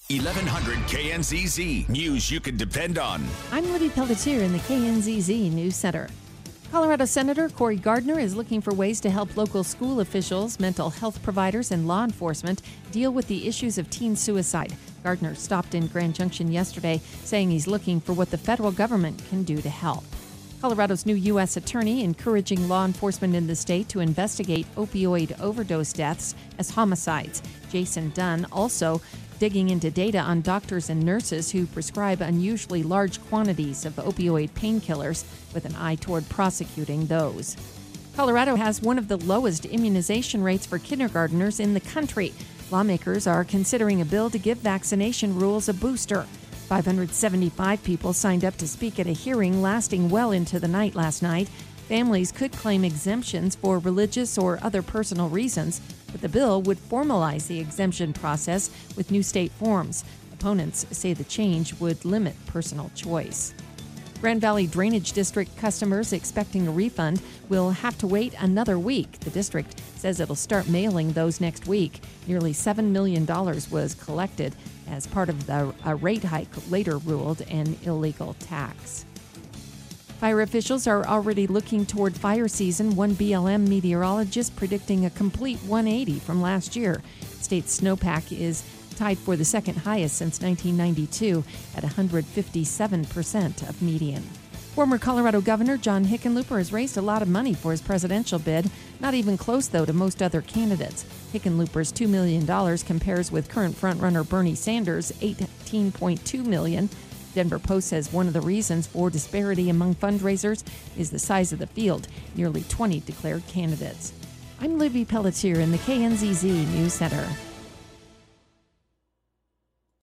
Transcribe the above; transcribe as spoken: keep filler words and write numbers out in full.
eleven hundred K N Z Z. News you can depend on. I'm Libby Pelletier in the K N Z Z News Center. Colorado Senator Cory Gardner is looking for ways to help local school officials, mental health providers, and law enforcement deal with the issues of teen suicide. Gardner stopped in Grand Junction yesterday, saying he's looking for what the federal government can do to help. Colorado's new U S attorney encouraging law enforcement in the state to investigate opioid overdose deaths as homicides. Jason Dunn also digging into data on doctors and nurses who prescribe unusually large quantities of opioid painkillers with an eye toward prosecuting those. Colorado has one of the lowest immunization rates for kindergarteners in the country. Lawmakers are considering a bill to give vaccination rules a booster. five hundred seventy-five people signed up to speak at a hearing lasting well into the night last night. Families could claim exemptions for religious or other personal reasons, but the bill would formalize the exemption process with new state forms. Opponents say the change would limit personal choice. Grand Valley Drainage District customers expecting a refund will have to wait another week. The district says it'll start mailing those next week. Nearly seven million dollars was collected as part of the a rate hike later ruled an illegal tax. Fire officials are already looking toward fire season. One B L M meteorologist predicting a complete one eighty from last year. State snowpack is tied for the second highest since nineteen ninety-two at one hundred fifty-seven percent of median. Former Colorado Governor John Hickenlooper has raised a lot of money for his presidential bid. Not even close, though, to most other candidates. Hickenlooper's two million dollars compares with current frontrunner Bernie Sanders' eighteen point two million dollars. Denver Post says one of the reasons for disparity among fundraisers is the size of the field, nearly twenty declared candidates. I'm Libby Pelletier in the K N Z Z News Center.